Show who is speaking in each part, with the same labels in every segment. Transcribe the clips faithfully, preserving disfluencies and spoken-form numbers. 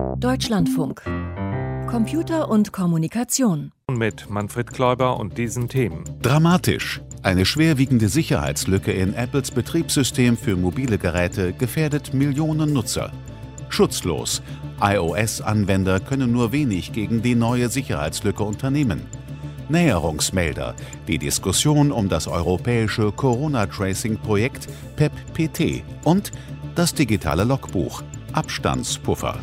Speaker 1: Deutschlandfunk. Computer und Kommunikation.
Speaker 2: Mit Manfred Kläuber und diesen Themen.
Speaker 3: Dramatisch. Eine schwerwiegende Sicherheitslücke in Apples Betriebssystem für mobile Geräte gefährdet Millionen Nutzer. Schutzlos. iOS-Anwender können nur wenig gegen die neue Sicherheitslücke unternehmen. Näherungsmelder. Die Diskussion um das europäische Corona-Tracing-Projekt P E P P T und das digitale Logbuch. Abstandspuffer.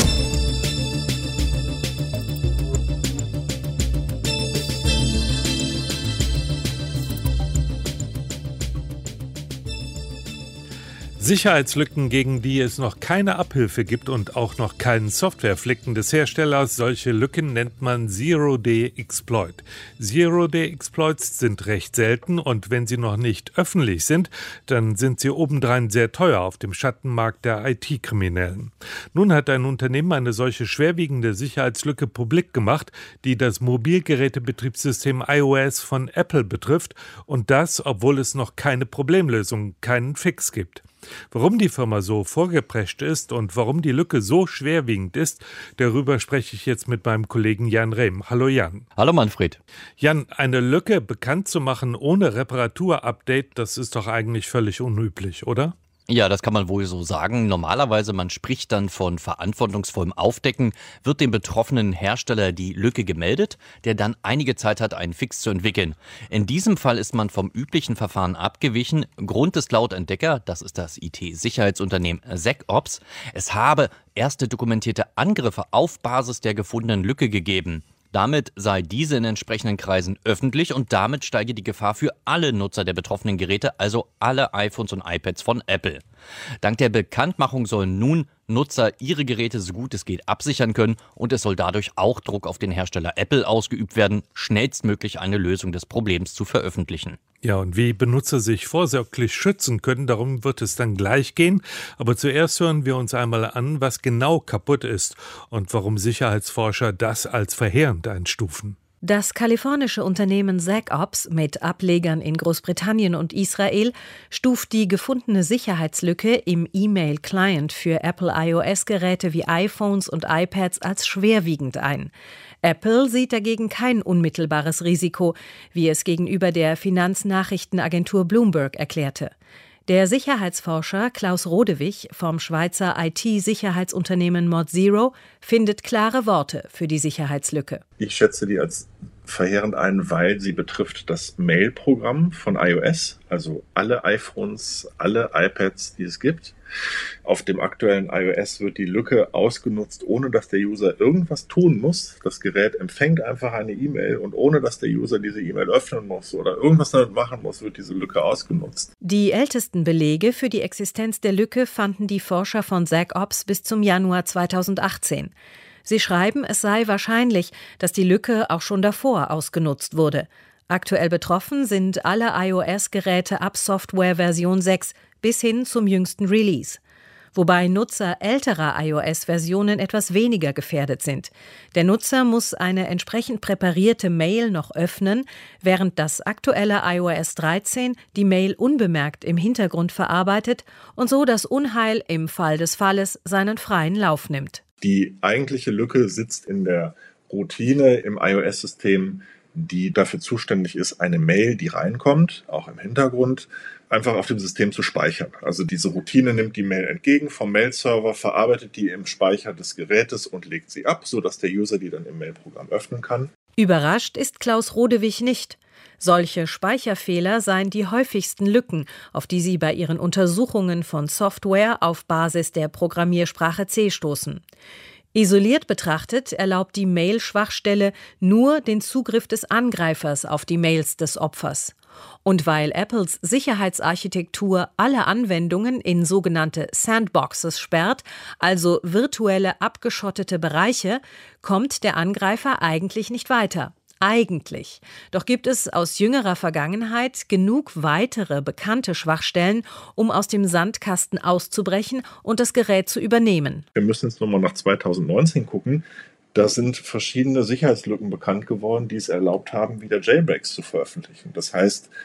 Speaker 2: Sicherheitslücken, gegen die es noch keine Abhilfe gibt und auch noch keinen Softwareflicken des Herstellers. Solche Lücken nennt man Zero-Day-Exploit. Zero-Day-Exploits sind recht selten und wenn sie noch nicht öffentlich sind, dann sind sie obendrein sehr teuer auf dem Schattenmarkt der I T-Kriminellen. Nun hat ein Unternehmen eine solche schwerwiegende Sicherheitslücke publik gemacht, die das Mobilgerätebetriebssystem iOS von Apple betrifft und das, obwohl es noch keine Problemlösung, keinen Fix gibt. Warum die Firma so vorgeprescht ist und warum die Lücke so schwerwiegend ist, darüber spreche ich jetzt mit meinem Kollegen Jan Rehm. Hallo Jan.
Speaker 4: Hallo Manfred.
Speaker 2: Jan, eine Lücke bekannt zu machen ohne Reparaturupdate, das ist doch eigentlich völlig unüblich, oder?
Speaker 4: Ja, das kann man wohl so sagen. Normalerweise, man spricht dann von verantwortungsvollem Aufdecken, wird dem betroffenen Hersteller die Lücke gemeldet, der dann einige Zeit hat, einen Fix zu entwickeln. In diesem Fall ist man vom üblichen Verfahren abgewichen. Grund ist laut Entdecker, das ist das I T-Sicherheitsunternehmen SecOps, es habe erste dokumentierte Angriffe auf Basis der gefundenen Lücke gegeben. Damit sei diese in entsprechenden Kreisen öffentlich und damit steige die Gefahr für alle Nutzer der betroffenen Geräte, also alle iPhones und iPads von Apple. Dank der Bekanntmachung sollen nun Nutzer ihre Geräte so gut es geht absichern können und es soll dadurch auch Druck auf den Hersteller Apple ausgeübt werden, schnellstmöglich eine Lösung des Problems zu veröffentlichen.
Speaker 2: Ja, und wie Benutzer sich vorsorglich schützen können, darum wird es dann gleich gehen. Aber zuerst hören wir uns einmal an, was genau kaputt ist und warum Sicherheitsforscher das als verheerend einstufen.
Speaker 1: Das kalifornische Unternehmen SecOps mit Ablegern in Großbritannien und Israel stuft die gefundene Sicherheitslücke im E-Mail-Client für Apple iOS-Geräte wie iPhones und iPads als schwerwiegend ein. Apple sieht dagegen kein unmittelbares Risiko, wie es gegenüber der Finanznachrichtenagentur Bloomberg erklärte. Der Sicherheitsforscher Klaus Rodewig vom Schweizer I T-Sicherheitsunternehmen ModZero findet klare Worte für die Sicherheitslücke.
Speaker 5: Ich schätze die als verheerend ein, weil sie betrifft das Mail-Programm von iOS, also alle iPhones, alle iPads, die es gibt. Auf dem aktuellen iOS wird die Lücke ausgenutzt, ohne dass der User irgendwas tun muss. Das Gerät empfängt einfach eine E-Mail und ohne dass der User diese E-Mail öffnen muss oder irgendwas damit machen muss, wird diese Lücke ausgenutzt.
Speaker 1: Die ältesten Belege für die Existenz der Lücke fanden die Forscher von SecOps bis zum Januar zweitausendachtzehn. Sie schreiben, es sei wahrscheinlich, dass die Lücke auch schon davor ausgenutzt wurde. Aktuell betroffen sind alle iOS-Geräte ab Software-Version sechs bis hin zum jüngsten Release. Wobei Nutzer älterer iOS-Versionen etwas weniger gefährdet sind. Der Nutzer muss eine entsprechend präparierte Mail noch öffnen, während das aktuelle iOS dreizehn die Mail unbemerkt im Hintergrund verarbeitet und so das Unheil im Fall des Falles seinen freien Lauf nimmt.
Speaker 5: Die eigentliche Lücke sitzt in der Routine im iOS-System, die dafür zuständig ist, eine Mail, die reinkommt, auch im Hintergrund, einfach auf dem System zu speichern. Also diese Routine nimmt die Mail entgegen vom Mail-Server, verarbeitet die im Speicher des Gerätes und legt sie ab, sodass der User die dann im Mail-Programm öffnen kann.
Speaker 1: Überrascht ist Klaus Rodewig nicht. Solche Speicherfehler seien die häufigsten Lücken, auf die sie bei ihren Untersuchungen von Software auf Basis der Programmiersprache C stoßen. Isoliert betrachtet erlaubt die Mail-Schwachstelle nur den Zugriff des Angreifers auf die Mails des Opfers. Und weil Apples Sicherheitsarchitektur alle Anwendungen in sogenannte Sandboxes sperrt, also virtuelle abgeschottete Bereiche, kommt der Angreifer eigentlich nicht weiter. Eigentlich. Doch gibt es aus jüngerer Vergangenheit genug weitere bekannte Schwachstellen, um aus dem Sandkasten auszubrechen und das Gerät zu übernehmen.
Speaker 5: Wir müssen jetzt nochmal nach zweitausendneunzehn gucken. Da sind verschiedene Sicherheitslücken bekannt geworden, die es erlaubt haben, wieder Jailbreaks zu veröffentlichen. Das heißt,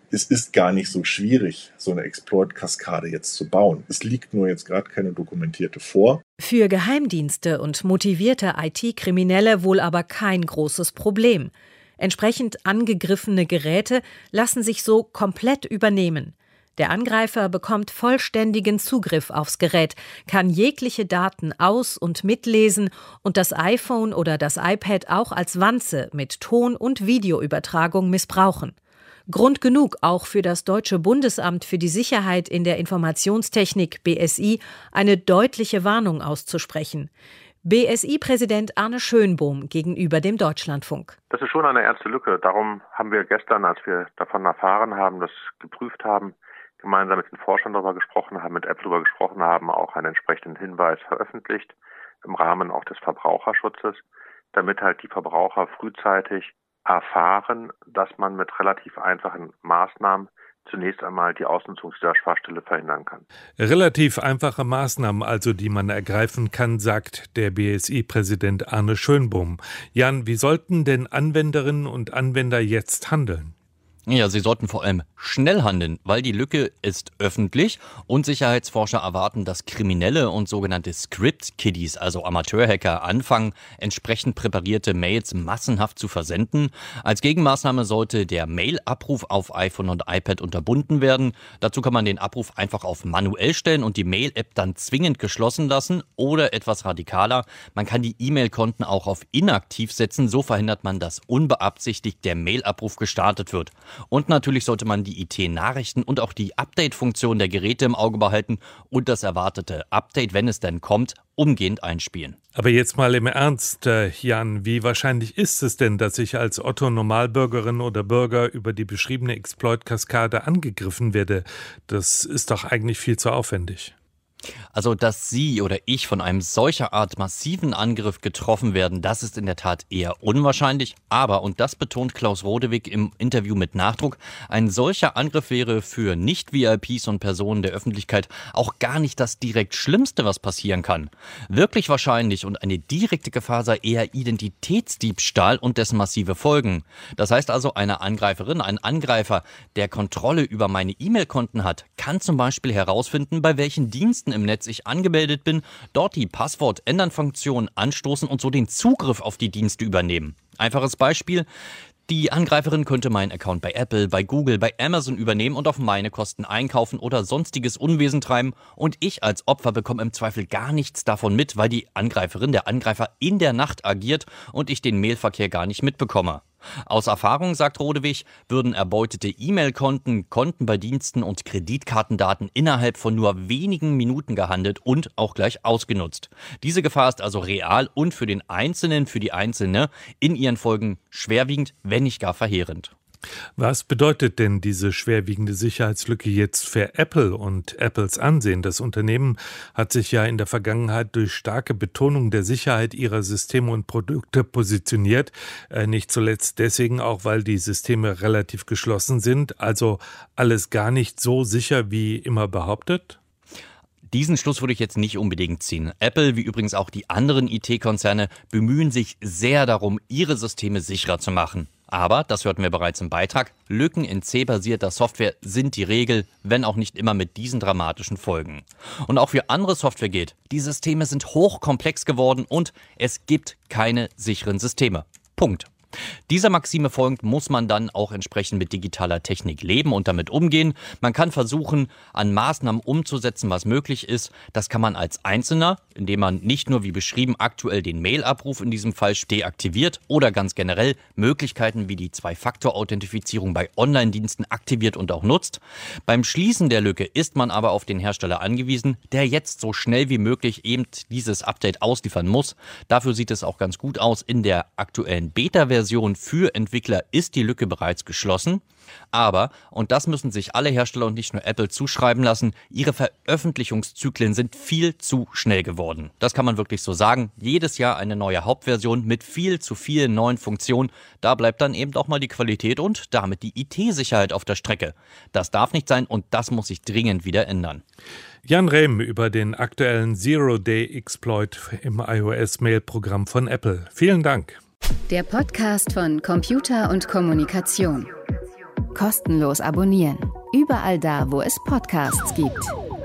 Speaker 5: es ist gar nicht so schwierig, so eine Exploit-Kaskade jetzt zu bauen. Es liegt nur jetzt gerade keine dokumentierte vor.
Speaker 1: Für Geheimdienste und motivierte I T-Kriminelle wohl aber kein großes Problem. Entsprechend angegriffene Geräte lassen sich so komplett übernehmen. Der Angreifer bekommt vollständigen Zugriff aufs Gerät, kann jegliche Daten aus- und mitlesen und das iPhone oder das iPad auch als Wanze mit Ton- und Videoübertragung missbrauchen. Grund genug auch für das Deutsche Bundesamt für die Sicherheit in der Informationstechnik B S I, eine deutliche Warnung auszusprechen. B S I-Präsident Arne Schönbohm gegenüber dem Deutschlandfunk.
Speaker 6: Das ist schon eine ernste Lücke. Darum haben wir gestern, als wir davon erfahren haben, das geprüft haben, gemeinsam mit den Forschern darüber gesprochen haben, mit Apple darüber gesprochen haben, auch einen entsprechenden Hinweis veröffentlicht, im Rahmen auch des Verbraucherschutzes, damit halt die Verbraucher frühzeitig erfahren, dass man mit relativ einfachen Maßnahmen zunächst einmal die Ausnutzung dieser Schwachstelle verhindern kann.
Speaker 2: Relativ einfache Maßnahmen also, die man ergreifen kann, sagt der B S I-Präsident Arne Schönbohm. Jan, wie sollten denn Anwenderinnen und Anwender jetzt handeln?
Speaker 4: Ja, sie sollten vor allem schnell handeln, weil die Lücke ist öffentlich und Sicherheitsforscher erwarten, dass Kriminelle und sogenannte Script-Kiddies, also Amateurhacker, anfangen, entsprechend präparierte Mails massenhaft zu versenden. Als Gegenmaßnahme sollte der Mail-Abruf auf iPhone und iPad unterbunden werden. Dazu kann man den Abruf einfach auf manuell stellen und die Mail-App dann zwingend geschlossen lassen oder etwas radikaler. Man kann die E-Mail-Konten auch auf inaktiv setzen, so verhindert man, dass unbeabsichtigt der Mail-Abruf gestartet wird. Und natürlich sollte man die I T-Nachrichten und auch die Update-Funktion der Geräte im Auge behalten und das erwartete Update, wenn es denn kommt, umgehend einspielen.
Speaker 2: Aber jetzt mal im Ernst, Jan, wie wahrscheinlich ist es denn, dass ich als Otto-Normalbürgerin oder Bürger über die beschriebene Exploit-Kaskade angegriffen werde? Das ist doch eigentlich viel zu aufwendig.
Speaker 4: Also, dass Sie oder ich von einem solcher Art massiven Angriff getroffen werden, das ist in der Tat eher unwahrscheinlich. Aber, und das betont Klaus Rodewig im Interview mit Nachdruck, ein solcher Angriff wäre für Nicht-V I Ps und Personen der Öffentlichkeit auch gar nicht das direkt Schlimmste, was passieren kann. Wirklich wahrscheinlich und eine direkte Gefahr sei eher Identitätsdiebstahl und dessen massive Folgen. Das heißt also, eine Angreiferin, ein Angreifer, der Kontrolle über meine E-Mail-Konten hat, kann zum Beispiel herausfinden, bei welchen Diensten im Netz ich angemeldet bin, dort die Passwort-Ändern-Funktion anstoßen und so den Zugriff auf die Dienste übernehmen. Einfaches Beispiel: Die Angreiferin könnte meinen Account bei Apple, bei Google, bei Amazon übernehmen und auf meine Kosten einkaufen oder sonstiges Unwesen treiben und ich als Opfer bekomme im Zweifel gar nichts davon mit, weil die Angreiferin, der Angreifer in der Nacht agiert und ich den Mailverkehr gar nicht mitbekomme. Aus Erfahrung, sagt Rodewig, würden erbeutete E-Mail-Konten, Konten bei Diensten und Kreditkartendaten innerhalb von nur wenigen Minuten gehandelt und auch gleich ausgenutzt. Diese Gefahr ist also real und für den Einzelnen, für die Einzelne in ihren Folgen schwerwiegend, wenn nicht gar verheerend.
Speaker 2: Was bedeutet denn diese schwerwiegende Sicherheitslücke jetzt für Apple und Apples Ansehen? Das Unternehmen hat sich ja in der Vergangenheit durch starke Betonung der Sicherheit ihrer Systeme und Produkte positioniert. Äh, nicht zuletzt deswegen auch, weil die Systeme relativ geschlossen sind. Also alles gar nicht so sicher wie immer behauptet?
Speaker 4: Diesen Schluss würde ich jetzt nicht unbedingt ziehen. Apple, wie übrigens auch die anderen I T-Konzerne, bemühen sich sehr darum, ihre Systeme sicherer zu machen. Aber, das hörten wir bereits im Beitrag, Lücken in C-basierter Software sind die Regel, wenn auch nicht immer mit diesen dramatischen Folgen. Und auch für andere Software gilt, die Systeme sind hochkomplex geworden und es gibt keine sicheren Systeme. Punkt. Dieser Maxime folgend muss man dann auch entsprechend mit digitaler Technik leben und damit umgehen. Man kann versuchen, an Maßnahmen umzusetzen, was möglich ist. Das kann man als Einzelner, indem man nicht nur wie beschrieben aktuell den Mail-Abruf in diesem Fall deaktiviert oder ganz generell Möglichkeiten wie die Zwei-Faktor-Authentifizierung bei Online-Diensten aktiviert und auch nutzt. Beim Schließen der Lücke ist man aber auf den Hersteller angewiesen, der jetzt so schnell wie möglich eben dieses Update ausliefern muss. Dafür sieht es auch ganz gut aus. In der aktuellen Beta-Version für Entwickler ist die Lücke bereits geschlossen. Aber, und das müssen sich alle Hersteller und nicht nur Apple zuschreiben lassen, ihre Veröffentlichungszyklen sind viel zu schnell geworden. Das kann man wirklich so sagen. Jedes Jahr eine neue Hauptversion mit viel zu vielen neuen Funktionen. Da bleibt dann eben auch mal die Qualität und damit die I T-Sicherheit auf der Strecke. Das darf nicht sein und das muss sich dringend wieder ändern.
Speaker 2: Jan Rehm über den aktuellen Zero-Day-Exploit im iOS-Mail-Programm von Apple. Vielen Dank.
Speaker 7: Der Podcast von Computer und Kommunikation. Kostenlos abonnieren. Überall da, wo es Podcasts gibt.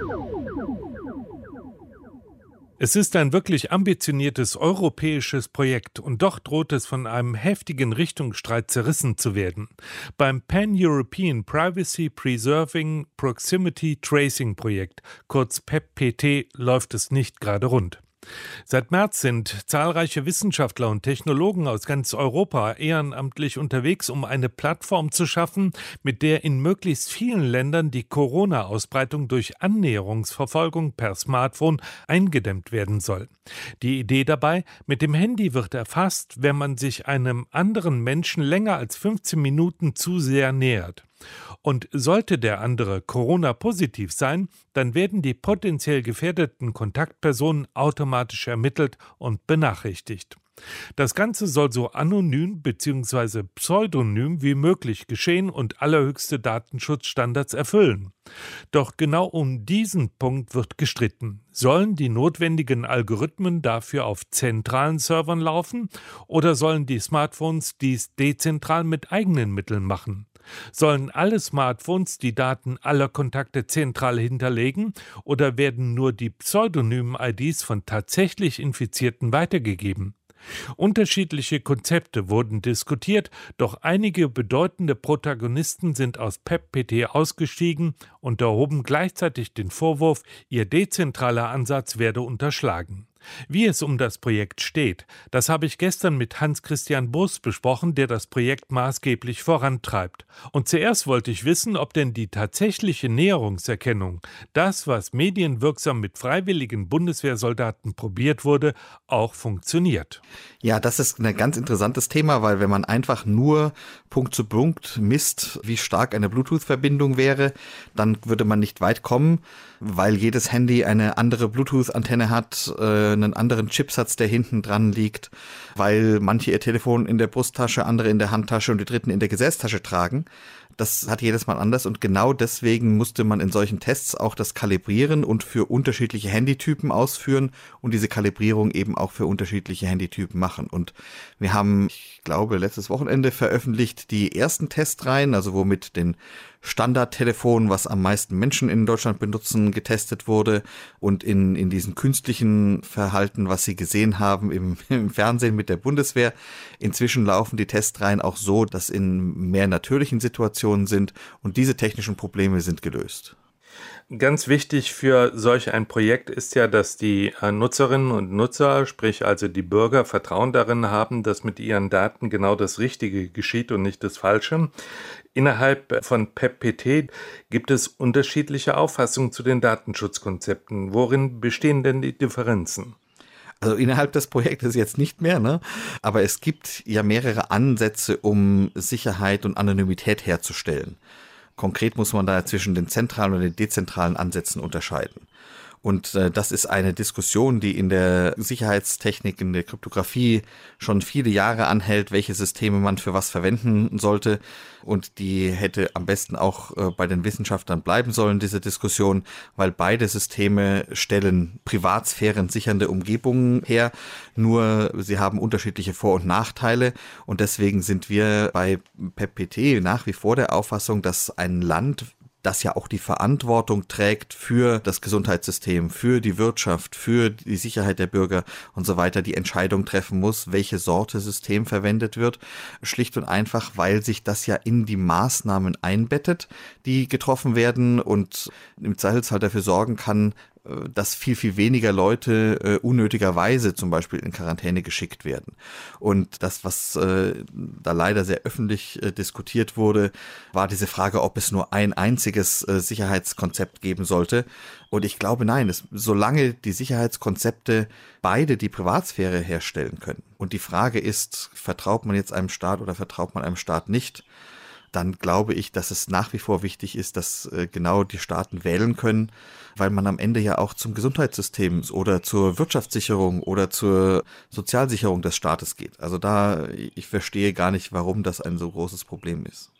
Speaker 2: Es ist ein wirklich ambitioniertes europäisches Projekt und doch droht es von einem heftigen Richtungsstreit zerrissen zu werden. Beim Pan-European Privacy Preserving Proximity Tracing Projekt, kurz P E P P T, läuft es nicht gerade rund. Seit März sind zahlreiche Wissenschaftler und Technologen aus ganz Europa ehrenamtlich unterwegs, um eine Plattform zu schaffen, mit der in möglichst vielen Ländern die Corona-Ausbreitung durch Annäherungsverfolgung per Smartphone eingedämmt werden soll. Die Idee dabei: Mit dem Handy wird erfasst, wenn man sich einem anderen Menschen länger als fünfzehn Minuten zu sehr nähert. Und sollte der andere Corona-positiv sein, dann werden die potenziell gefährdeten Kontaktpersonen automatisch ermittelt und benachrichtigt. Das Ganze soll so anonym bzw. pseudonym wie möglich geschehen und allerhöchste Datenschutzstandards erfüllen. Doch genau um diesen Punkt wird gestritten. Sollen die notwendigen Algorithmen dafür auf zentralen Servern laufen oder sollen die Smartphones dies dezentral mit eigenen Mitteln machen? Sollen alle Smartphones die Daten aller Kontakte zentral hinterlegen oder werden nur die pseudonymen I Ds von tatsächlich Infizierten weitergegeben? Unterschiedliche Konzepte wurden diskutiert, doch einige bedeutende Protagonisten sind aus P E P P T ausgestiegen und erhoben gleichzeitig den Vorwurf, ihr dezentraler Ansatz werde unterschlagen. Wie es um das Projekt steht, das habe ich gestern mit Hans-Christian Bos besprochen, der das Projekt maßgeblich vorantreibt. Und zuerst wollte ich wissen, ob denn die tatsächliche Näherungserkennung, das, was medienwirksam mit freiwilligen Bundeswehrsoldaten probiert wurde, auch funktioniert.
Speaker 8: Ja, das ist ein ganz interessantes Thema, weil wenn man einfach nur Punkt zu Punkt misst, wie stark eine Bluetooth-Verbindung wäre, dann würde man nicht weit kommen, weil jedes Handy eine andere Bluetooth-Antenne hat, äh, einen anderen Chipsatz, der hinten dran liegt, weil manche ihr Telefon in der Brusttasche, andere in der Handtasche und die dritten in der Gesäßtasche tragen. Das hat jedes Mal anders und genau deswegen musste man in solchen Tests auch das kalibrieren und für unterschiedliche Handytypen ausführen und diese Kalibrierung eben auch für unterschiedliche Handytypen machen. Und wir haben, ich glaube, letztes Wochenende veröffentlicht die ersten Testreihen, also wo mit den Standardtelefon, was am meisten Menschen in Deutschland benutzen, getestet wurde und in, in diesen künstlichen Verhalten, was sie gesehen haben im, im Fernsehen mit der Bundeswehr. Inzwischen laufen die Testreihen auch so, dass in mehr natürlichen Situationen sind und diese technischen Probleme sind gelöst.
Speaker 2: Ganz wichtig für solch ein Projekt ist ja, dass die Nutzerinnen und Nutzer, sprich also die Bürger, Vertrauen darin haben, dass mit ihren Daten genau das Richtige geschieht und nicht das Falsche. Innerhalb von P E P P T gibt es unterschiedliche Auffassungen zu den Datenschutzkonzepten. Worin bestehen denn die Differenzen?
Speaker 8: Also innerhalb des Projektes jetzt nicht mehr, ne? Aber es gibt ja mehrere Ansätze, um Sicherheit und Anonymität herzustellen. Konkret muss man da zwischen den zentralen und den dezentralen Ansätzen unterscheiden. Und äh, das ist eine Diskussion, die in der Sicherheitstechnik, in der Kryptographie schon viele Jahre anhält, welche Systeme man für was verwenden sollte. Und die hätte am besten auch äh, bei den Wissenschaftlern bleiben sollen, diese Diskussion, weil beide Systeme stellen Privatsphären sichernde Umgebungen her. Nur sie haben unterschiedliche Vor- und Nachteile. Und deswegen sind wir bei P E P P T nach wie vor der Auffassung, dass ein Land, das ja auch die Verantwortung trägt für das Gesundheitssystem, für die Wirtschaft, für die Sicherheit der Bürger und so weiter, die Entscheidung treffen muss, welche Sorte System verwendet wird. Schlicht und einfach, weil sich das ja in die Maßnahmen einbettet, die getroffen werden und im Zweifelsfall dafür sorgen kann, dass viel, viel weniger Leute äh, unnötigerweise zum Beispiel in Quarantäne geschickt werden. Und das, was äh, da leider sehr öffentlich äh, diskutiert wurde, war diese Frage, ob es nur ein einziges äh, Sicherheitskonzept geben sollte. Und ich glaube, nein, es, solange die Sicherheitskonzepte beide die Privatsphäre herstellen können. Und die Frage ist, vertraut man jetzt einem Staat oder vertraut man einem Staat nicht? Dann glaube ich, dass es nach wie vor wichtig ist, dass äh, genau die Staaten wählen können, weil man am Ende ja auch zum Gesundheitssystem oder zur Wirtschaftssicherung oder zur Sozialsicherung des Staates geht. Also da, ich verstehe gar nicht, warum das ein so großes Problem ist.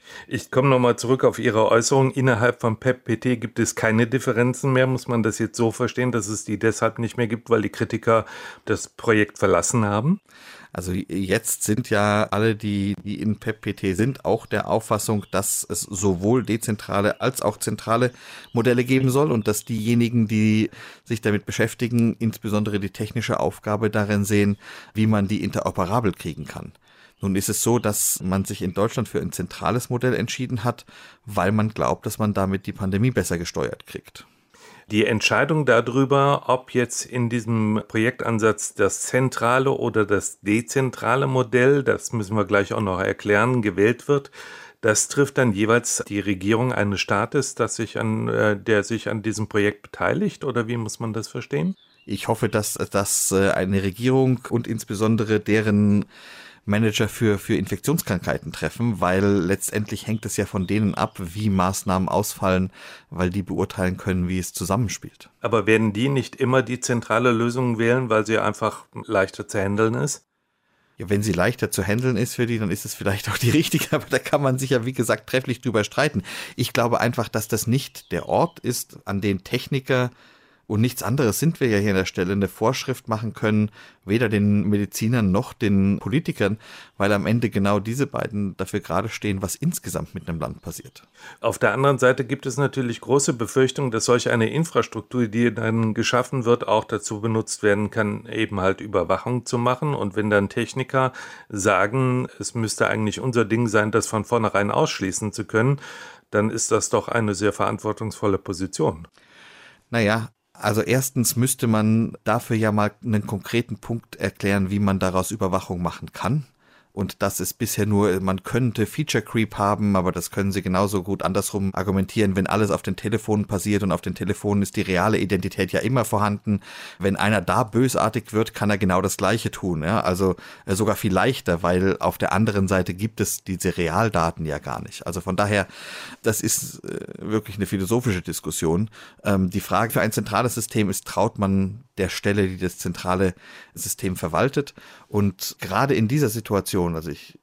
Speaker 2: Ich komme nochmal zurück auf Ihre Äußerung. Innerhalb von P E P P T gibt es keine Differenzen mehr. Muss man das jetzt so verstehen, dass es die deshalb nicht mehr gibt, weil die Kritiker das Projekt verlassen haben?
Speaker 8: Also jetzt sind ja alle, die, die in P E P P T sind, auch der Auffassung, dass es sowohl dezentrale als auch zentrale Modelle geben soll und dass diejenigen, die sich damit beschäftigen, insbesondere die technische Aufgabe darin sehen, wie man die interoperabel kriegen kann. Nun ist es so, dass man sich in Deutschland für ein zentrales Modell entschieden hat, weil man glaubt, dass man damit die Pandemie besser gesteuert kriegt.
Speaker 2: Die Entscheidung darüber, ob jetzt in diesem Projektansatz das zentrale oder das dezentrale Modell, das müssen wir gleich auch noch erklären, gewählt wird, das trifft dann jeweils die Regierung eines Staates, das sich an, äh, der sich an diesem Projekt beteiligt, oder wie muss man das verstehen?
Speaker 8: Ich hoffe, dass, dass eine Regierung und insbesondere deren Manager für, für Infektionskrankheiten treffen, weil letztendlich hängt es ja von denen ab, wie Maßnahmen ausfallen, weil die beurteilen können, wie es zusammenspielt.
Speaker 2: Aber werden die nicht immer die zentrale Lösung wählen, weil sie einfach leichter zu handeln ist?
Speaker 8: Ja, wenn sie leichter zu handeln ist für die, dann ist es vielleicht auch die richtige, aber da kann man sich ja, wie gesagt, trefflich drüber streiten. Ich glaube einfach, dass das nicht der Ort ist, an dem Techniker und nichts anderes sind wir ja hier an der Stelle, eine Vorschrift machen können, weder den Medizinern noch den Politikern, weil am Ende genau diese beiden dafür gerade stehen, was insgesamt mit einem Land passiert.
Speaker 2: Auf der anderen Seite gibt es natürlich große Befürchtungen, dass solch eine Infrastruktur, die dann geschaffen wird, auch dazu benutzt werden kann, eben halt Überwachung zu machen. Und wenn dann Techniker sagen, es müsste eigentlich unser Ding sein, das von vornherein ausschließen zu können, dann ist das doch eine sehr verantwortungsvolle Position.
Speaker 8: Naja, also erstens müsste man dafür ja mal einen konkreten Punkt erklären, wie man daraus Überwachung machen kann. Und das ist bisher nur, man könnte Feature Creep haben, aber das können Sie genauso gut andersrum argumentieren, wenn alles auf den Telefonen passiert und auf den Telefonen ist die reale Identität ja immer vorhanden. Wenn einer da bösartig wird, kann er genau das Gleiche tun, ja, also äh, sogar viel leichter, weil auf der anderen Seite gibt es diese Realdaten ja gar nicht. Also von daher, das ist äh, wirklich eine philosophische Diskussion. Ähm, die Frage für ein zentrales System ist, traut man der Stelle, die das zentrale System verwaltet? Und gerade in dieser Situation, also ich,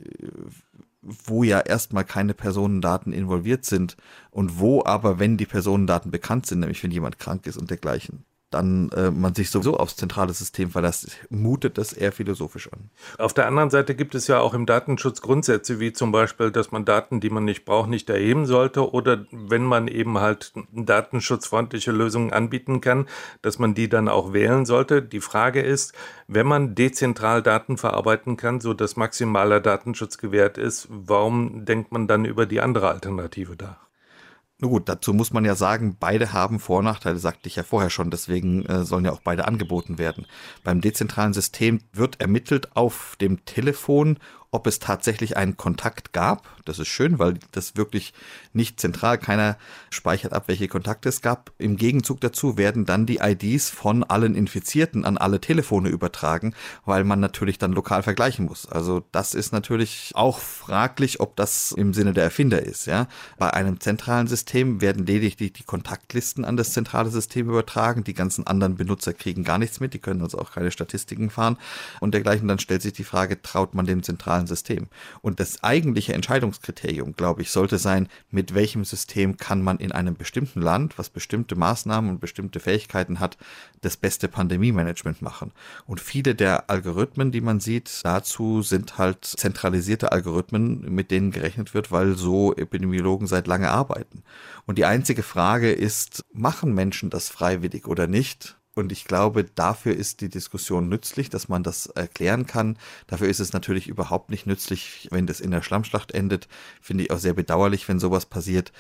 Speaker 8: wo ja erstmal keine Personendaten involviert sind und wo aber, wenn die Personendaten bekannt sind, nämlich wenn jemand krank ist und dergleichen, dann äh, man sich sowieso aufs zentrale System verlässt, mutet das eher philosophisch an.
Speaker 2: Auf der anderen Seite gibt es ja auch im Datenschutz Grundsätze, wie zum Beispiel, dass man Daten, die man nicht braucht, nicht erheben sollte, oder wenn man eben halt datenschutzfreundliche Lösungen anbieten kann, dass man die dann auch wählen sollte. Die Frage ist, wenn man dezentral Daten verarbeiten kann, so dass maximaler Datenschutz gewährt ist, warum denkt man dann über die andere Alternative nach?
Speaker 8: Na gut, dazu muss man ja sagen, beide haben Vor- und Nachteile, sagte ich ja vorher schon, deswegen äh, sollen ja auch beide angeboten werden. Beim dezentralen System wird ermittelt auf dem Telefon, ob es tatsächlich einen Kontakt gab. Das ist schön, weil das wirklich nicht zentral, keiner speichert ab, welche Kontakte es gab. Im Gegenzug dazu werden dann die I Ds von allen Infizierten an alle Telefone übertragen, weil man natürlich dann lokal vergleichen muss. Also das ist natürlich auch fraglich, ob das im Sinne der Erfinder ist. Ja? Bei einem zentralen System werden lediglich die Kontaktlisten an das zentrale System übertragen. Die ganzen anderen Benutzer kriegen gar nichts mit, die können also auch keine Statistiken fahren und dergleichen. Dann stellt sich die Frage, traut man dem zentralen System? Und das eigentliche Entscheidungskriterium, glaube ich, sollte sein, mit welchem System kann man in einem bestimmten Land, was bestimmte Maßnahmen und bestimmte Fähigkeiten hat, das beste Pandemie-Management machen. Und viele der Algorithmen, die man sieht, dazu sind halt zentralisierte Algorithmen, mit denen gerechnet wird, weil so Epidemiologen seit lange arbeiten. Und die einzige Frage ist, machen Menschen das freiwillig oder nicht? Und ich glaube, dafür ist die Diskussion nützlich, dass man das erklären kann. Dafür ist es natürlich überhaupt nicht nützlich, wenn das in der Schlammschlacht endet. Finde ich auch sehr bedauerlich, wenn sowas passiert.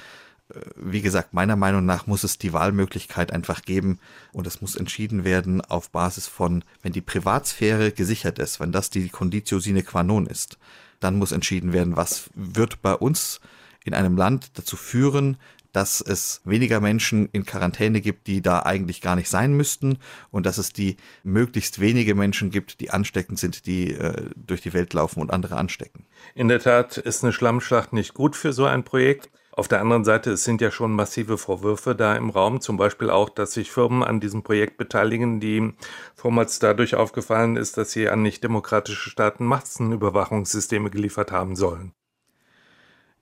Speaker 8: Wie gesagt, meiner Meinung nach muss es die Wahlmöglichkeit einfach geben und es muss entschieden werden auf Basis von, wenn die Privatsphäre gesichert ist, wenn das die Conditio sine qua non ist, dann muss entschieden werden, was wird bei uns in einem Land dazu führen, dass es weniger Menschen in Quarantäne gibt, die da eigentlich gar nicht sein müssten und dass es die möglichst wenige Menschen gibt, die ansteckend sind, die äh, durch die Welt laufen und andere anstecken.
Speaker 2: In der Tat ist eine Schlammschlacht nicht gut für so ein Projekt. Auf der anderen Seite, es sind ja schon massive Vorwürfe da im Raum, zum Beispiel auch, dass sich Firmen an diesem Projekt beteiligen, die vormals dadurch aufgefallen ist, dass sie an nicht demokratische Staaten Massenüberwachungssysteme geliefert haben sollen.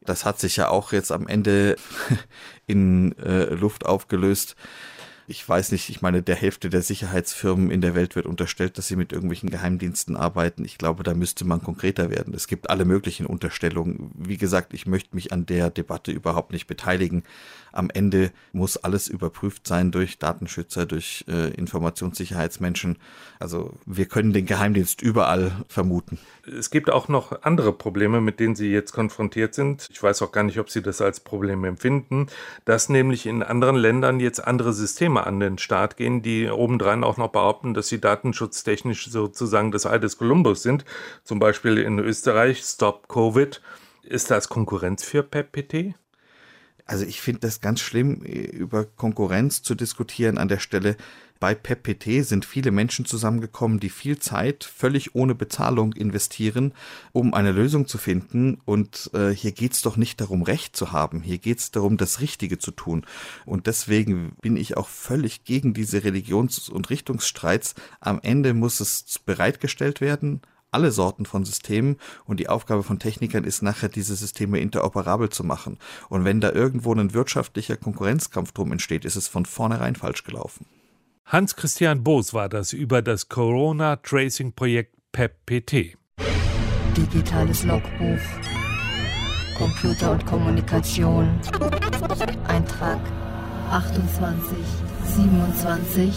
Speaker 8: Das hat sich ja auch jetzt am Ende in äh, Luft aufgelöst. Ich weiß nicht, ich meine, der Hälfte der Sicherheitsfirmen in der Welt wird unterstellt, dass sie mit irgendwelchen Geheimdiensten arbeiten. Ich glaube, da müsste man konkreter werden. Es gibt alle möglichen Unterstellungen. Wie gesagt, ich möchte mich an der Debatte überhaupt nicht beteiligen. Am Ende muss alles überprüft sein durch Datenschützer, durch äh, Informationssicherheitsmenschen. Also wir können den Geheimdienst überall vermuten.
Speaker 2: Es gibt auch noch andere Probleme, mit denen Sie jetzt konfrontiert sind. Ich weiß auch gar nicht, ob Sie das als Problem empfinden, dass nämlich in anderen Ländern jetzt andere Systeme an den Start gehen, die obendrein auch noch behaupten, dass sie datenschutztechnisch sozusagen das Ei des Kolumbus sind. Zum Beispiel in Österreich Stop Covid. Ist das Konkurrenz für P E P P T?
Speaker 8: Also ich finde das ganz schlimm, über Konkurrenz zu diskutieren an der Stelle. Bei P E P P T sind viele Menschen zusammengekommen, die viel Zeit völlig ohne Bezahlung investieren, um eine Lösung zu finden. Und äh, hier geht's doch nicht darum, Recht zu haben. Hier geht's darum, das Richtige zu tun. Und deswegen bin ich auch völlig gegen diese Religions- und Richtungsstreits. Am Ende muss es bereitgestellt werden, alle Sorten von Systemen, und die Aufgabe von Technikern ist nachher, diese Systeme interoperabel zu machen. Und wenn da irgendwo ein wirtschaftlicher Konkurrenzkampf drum entsteht, ist es von vornherein falsch gelaufen.
Speaker 2: Hans-Christian Boos war das über das Corona-Tracing-Projekt P E P P T.
Speaker 9: Digitales Logbuch, Computer und Kommunikation, Eintrag achtundzwanzig siebenundzwanzig.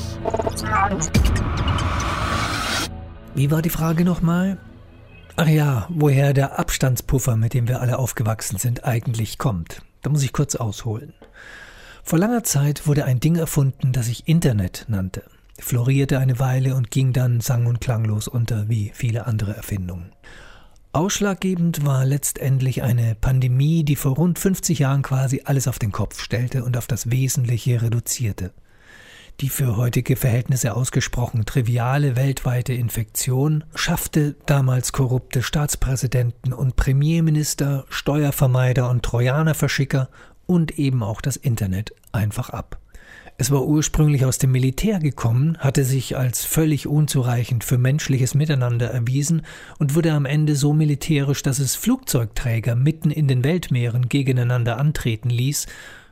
Speaker 10: Wie war die Frage nochmal? Ach ja, woher der Abstandspuffer, mit dem wir alle aufgewachsen sind, eigentlich kommt. Da muss ich kurz ausholen. Vor langer Zeit wurde ein Ding erfunden, das sich Internet nannte, florierte eine Weile und ging dann sang- und klanglos unter wie viele andere Erfindungen. Ausschlaggebend war letztendlich eine Pandemie, die vor rund fünfzig Jahren quasi alles auf den Kopf stellte und auf das Wesentliche reduzierte. Die für heutige Verhältnisse ausgesprochen triviale weltweite Infektion schaffte damals korrupte Staatspräsidenten und Premierminister, Steuervermeider und Trojanerverschicker und eben auch das Internet einfach ab. Es war ursprünglich aus dem Militär gekommen, hatte sich als völlig unzureichend für menschliches Miteinander erwiesen und wurde am Ende so militärisch, dass es Flugzeugträger mitten in den Weltmeeren gegeneinander antreten ließ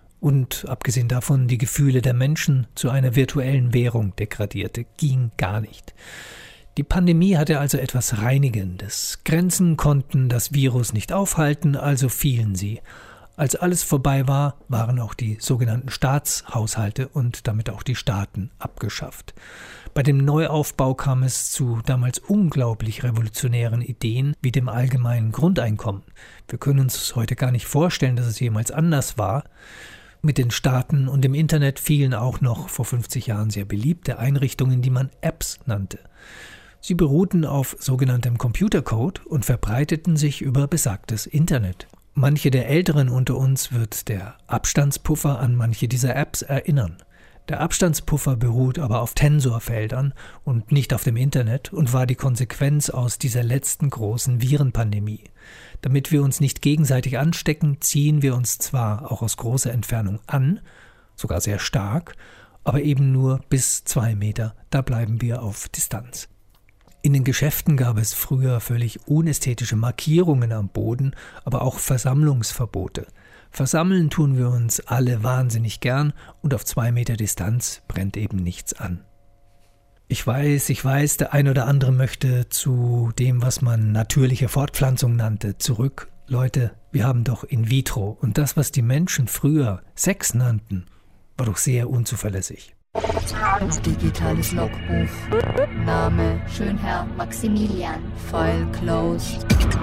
Speaker 10: und abgesehen davon die Gefühle der Menschen zu einer virtuellen Währung degradierte. Ging gar nicht. Die Pandemie hatte also etwas Reinigendes. Grenzen konnten das Virus nicht aufhalten, also fielen sie. Als alles vorbei war, waren auch die sogenannten Staatshaushalte und damit auch die Staaten abgeschafft. Bei dem Neuaufbau kam es zu damals unglaublich revolutionären Ideen wie dem allgemeinen Grundeinkommen. Wir können uns heute gar nicht vorstellen, dass es jemals anders war. Mit den Staaten und dem Internet fielen auch noch vor fünfzig Jahren sehr beliebte Einrichtungen, die man Apps nannte. Sie beruhten auf sogenanntem Computercode und verbreiteten sich über besagtes Internet. Manche der Älteren unter uns wird der Abstandspuffer an manche dieser Apps erinnern. Der Abstandspuffer beruht aber auf Tensorfeldern und nicht auf dem Internet und war die Konsequenz aus dieser letzten großen Virenpandemie. Damit wir uns nicht gegenseitig anstecken, ziehen wir uns zwar auch aus großer Entfernung an, sogar sehr stark, aber eben nur bis zwei Meter, da bleiben wir auf Distanz. In den Geschäften gab es früher völlig unästhetische Markierungen am Boden, aber auch Versammlungsverbote. Versammeln tun wir uns alle wahnsinnig gern und auf zwei Meter Distanz brennt eben nichts an. Ich weiß, ich weiß, der ein oder andere möchte zu dem, was man natürliche Fortpflanzung nannte, zurück. Leute, wir haben doch in vitro und das, was die Menschen früher Sex nannten, war doch sehr unzuverlässig.
Speaker 9: Digitales Logbuch. Name Schönherr Maximilian. File closed.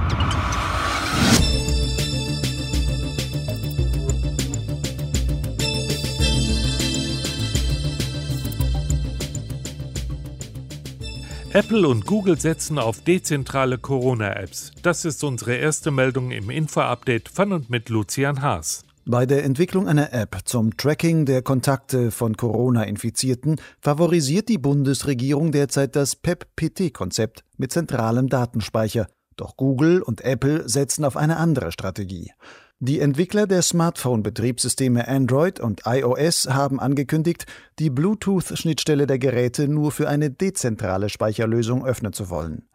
Speaker 2: Apple und Google setzen auf dezentrale Corona-Apps. Das ist unsere erste Meldung im Info-Update von und mit Lucian Haas.
Speaker 11: Bei der Entwicklung einer App zum Tracking der Kontakte von Corona-Infizierten favorisiert die Bundesregierung derzeit das P E P P T-Konzept mit zentralem Datenspeicher. Doch Google und Apple setzen auf eine andere Strategie. Die Entwickler der Smartphone-Betriebssysteme Android und iOS haben angekündigt, die Bluetooth-Schnittstelle der Geräte nur für eine dezentrale Speicherlösung öffnen zu wollen.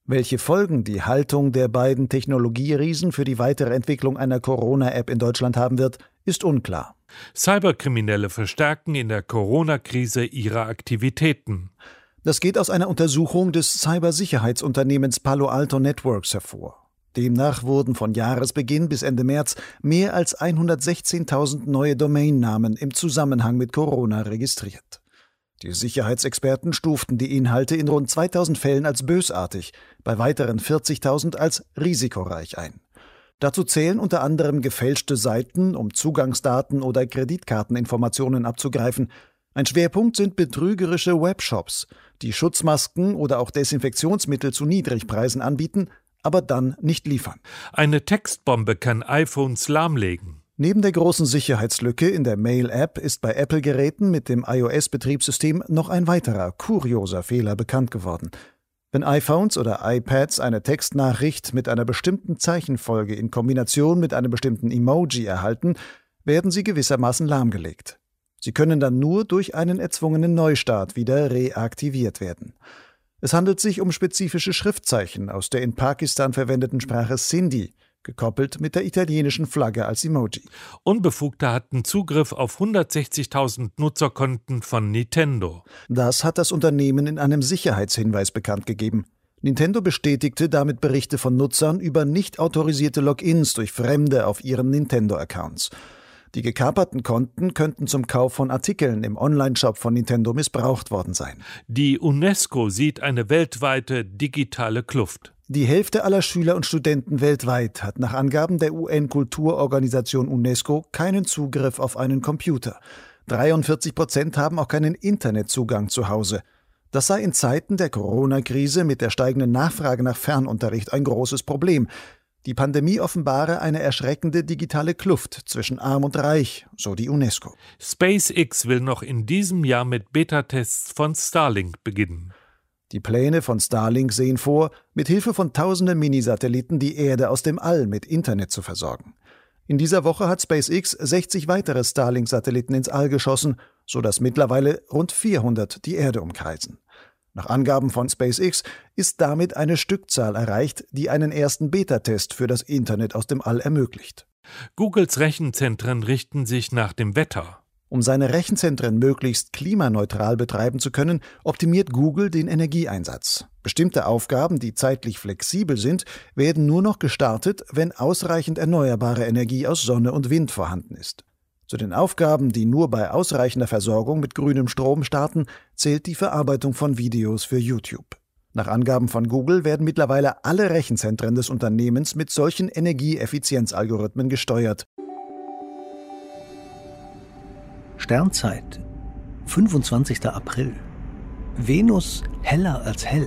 Speaker 11: Welche Folgen die Haltung der beiden Technologieriesen für die weitere Entwicklung einer Corona-App in Deutschland haben wird, ist unklar.
Speaker 2: Cyberkriminelle verstärken in der Corona-Krise ihre Aktivitäten.
Speaker 11: Das geht aus einer Untersuchung des Cybersicherheitsunternehmens Palo Alto Networks hervor. Demnach wurden von Jahresbeginn bis Ende März mehr als hundertsechzehntausend neue Domainnamen im Zusammenhang mit Corona registriert. Die Sicherheitsexperten stuften die Inhalte in rund zweitausend Fällen als bösartig, bei weiteren vierzigtausend als risikoreich ein. Dazu zählen unter anderem gefälschte Seiten, um Zugangsdaten oder Kreditkarteninformationen abzugreifen. Ein Schwerpunkt sind betrügerische Webshops, die Schutzmasken oder auch Desinfektionsmittel zu Niedrigpreisen anbieten, aber dann nicht liefern.
Speaker 2: Eine Textbombe kann iPhones lahmlegen.
Speaker 11: Neben der großen Sicherheitslücke in der Mail-App ist bei Apple-Geräten mit dem iOS-Betriebssystem noch ein weiterer kurioser Fehler bekannt geworden. Wenn iPhones oder iPads eine Textnachricht mit einer bestimmten Zeichenfolge in Kombination mit einem bestimmten Emoji erhalten, werden sie gewissermaßen lahmgelegt. Sie können dann nur durch einen erzwungenen Neustart wieder reaktiviert werden. Es handelt sich um spezifische Schriftzeichen aus der in Pakistan verwendeten Sprache Sindhi, gekoppelt mit der italienischen Flagge als Emoji.
Speaker 2: Unbefugte hatten Zugriff auf hundertsechzigtausend Nutzerkonten von Nintendo.
Speaker 11: Das hat das Unternehmen in einem Sicherheitshinweis bekannt gegeben. Nintendo bestätigte damit Berichte von Nutzern über nicht autorisierte Logins durch Fremde auf ihren Nintendo-Accounts. Die gekaperten Konten könnten zum Kauf von Artikeln im Onlineshop von Nintendo missbraucht worden sein.
Speaker 2: Die UNESCO sieht eine weltweite digitale Kluft.
Speaker 11: Die Hälfte aller Schüler und Studenten weltweit hat nach Angaben der U N-Kulturorganisation UNESCO keinen Zugriff auf einen Computer. dreiundvierzig Prozent haben auch keinen Internetzugang zu Hause. Das sei in Zeiten der Corona-Krise mit der steigenden Nachfrage nach Fernunterricht ein großes Problem. Die Pandemie offenbare eine erschreckende digitale Kluft zwischen Arm und Reich, so die UNESCO.
Speaker 2: SpaceX will noch in diesem Jahr mit Beta-Tests von Starlink beginnen.
Speaker 11: Die Pläne von Starlink sehen vor, mit Hilfe von tausenden Minisatelliten die Erde aus dem All mit Internet zu versorgen. In dieser Woche hat SpaceX sechzig weitere Starlink-Satelliten ins All geschossen, sodass mittlerweile rund vierhundert die Erde umkreisen. Nach Angaben von SpaceX ist damit eine Stückzahl erreicht, die einen ersten Beta-Test für das Internet aus dem All ermöglicht.
Speaker 2: Googles Rechenzentren richten sich nach dem Wetter.
Speaker 11: Um seine Rechenzentren möglichst klimaneutral betreiben zu können, optimiert Google den Energieeinsatz. Bestimmte Aufgaben, die zeitlich flexibel sind, werden nur noch gestartet, wenn ausreichend erneuerbare Energie aus Sonne und Wind vorhanden ist. Zu den Aufgaben, die nur bei ausreichender Versorgung mit grünem Strom starten, zählt die Verarbeitung von Videos für YouTube. Nach Angaben von Google werden mittlerweile alle Rechenzentren des Unternehmens mit solchen Energieeffizienzalgorithmen gesteuert.
Speaker 10: Sternzeit, fünfundzwanzigster April. Venus heller als hell.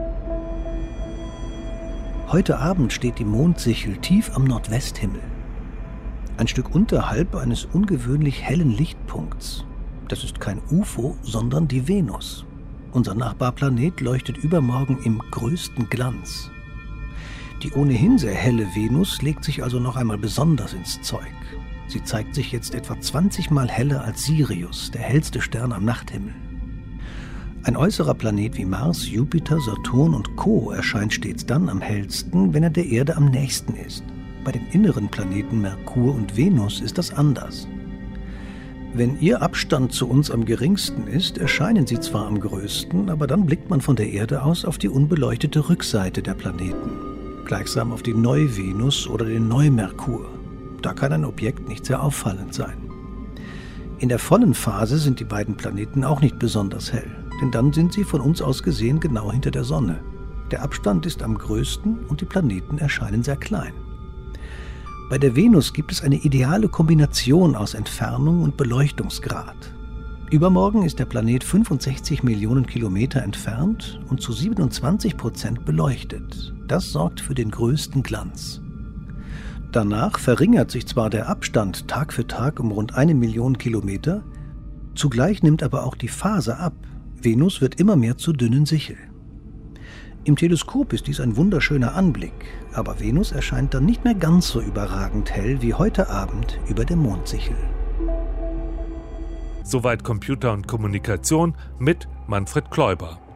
Speaker 10: Heute Abend steht die Mondsichel tief am Nordwesthimmel. Ein Stück unterhalb eines ungewöhnlich hellen Lichtpunkts. Das ist kein U F O, sondern die Venus. Unser Nachbarplanet leuchtet übermorgen im größten Glanz. Die ohnehin sehr helle Venus legt sich also noch einmal besonders ins Zeug. Sie zeigt sich jetzt etwa zwanzig Mal heller als Sirius, der hellste Stern am Nachthimmel. Ein äußerer Planet wie Mars, Jupiter, Saturn und Co. erscheint stets dann am hellsten, wenn er der Erde am nächsten ist. Bei den inneren Planeten Merkur und Venus ist das anders. Wenn ihr Abstand zu uns am geringsten ist, erscheinen sie zwar am größten, aber dann blickt man von der Erde aus auf die unbeleuchtete Rückseite der Planeten, gleichsam auf die Neu-Venus oder den Neu-Merkur. Da kann ein Objekt nicht sehr auffallend sein. In der vollen Phase sind die beiden Planeten auch nicht besonders hell, denn dann sind sie von uns aus gesehen genau hinter der Sonne. Der Abstand ist am größten und die Planeten erscheinen sehr klein. Bei der Venus gibt es eine ideale Kombination aus Entfernung und Beleuchtungsgrad. Übermorgen ist der Planet fünfundsechzig Millionen Kilometer entfernt und zu siebenundzwanzig Prozent beleuchtet. Das sorgt für den größten Glanz. Danach verringert sich zwar der Abstand Tag für Tag um rund eine Million Kilometer, zugleich nimmt aber auch die Phase ab. Venus wird immer mehr zur dünnen Sichel. Im Teleskop ist dies ein wunderschöner Anblick, aber Venus erscheint dann nicht mehr ganz so überragend hell wie heute Abend über der Mondsichel.
Speaker 2: Soweit Computer und Kommunikation mit Manfred Kläuber.